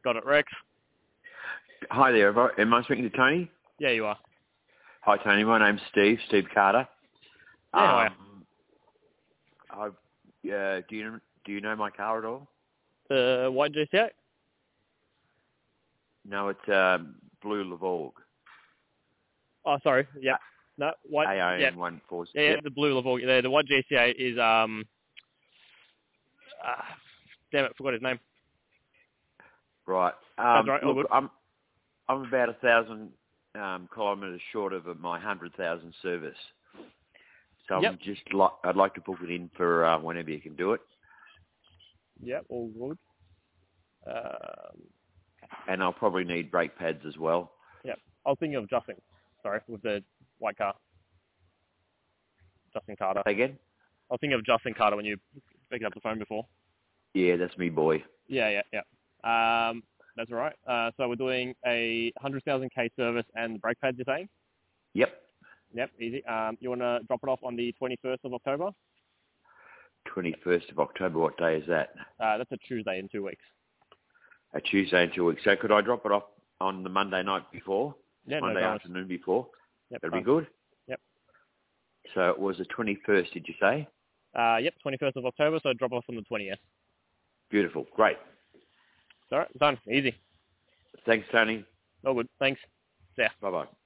Got it, Rex. Hi there. Am I speaking to Tony? Yeah, you are. Hi, Tony. My name's Steve Carter. Yeah, how do you know my car at all? are you? White GCA? No, it's Blue Lavorg. Oh, sorry. Yep. No, white. AIN Yep. 14. Yeah, the blue Lavorg. The white GCA is damn it, forgot his name. Right. That's right. All Look, good. I'm about 1,000 kilometres short of my 100,000 service. So Yep. I'd like to book it in for whenever you can do it. Yep. All good. And I'll probably need brake pads as well. Yep. I was thinking of Justin. Sorry, with the white car. Justin Carter. Say again? I was thinking of Justin Carter when you picked up the phone before. Yeah, that's me, boy. Yeah. That's all right. So we're doing a 100,000 K service and the brake pads, you're saying? Yep. Yep, easy. You want to drop it off on the 21st of October? 21st of October, what day is that? That's a Tuesday in 2 weeks. A Tuesday in 2 weeks. So could I drop it off on the Monday night before? Yeah, Monday no dramas. afternoon before? Yep, That'd be good? Yep. So it was the 21st, did you say? Yep, 21st of October, so drop off on the 20th. Beautiful. Great. All right, done. Easy. Thanks, Tony. All good. Thanks. See ya. Bye-bye.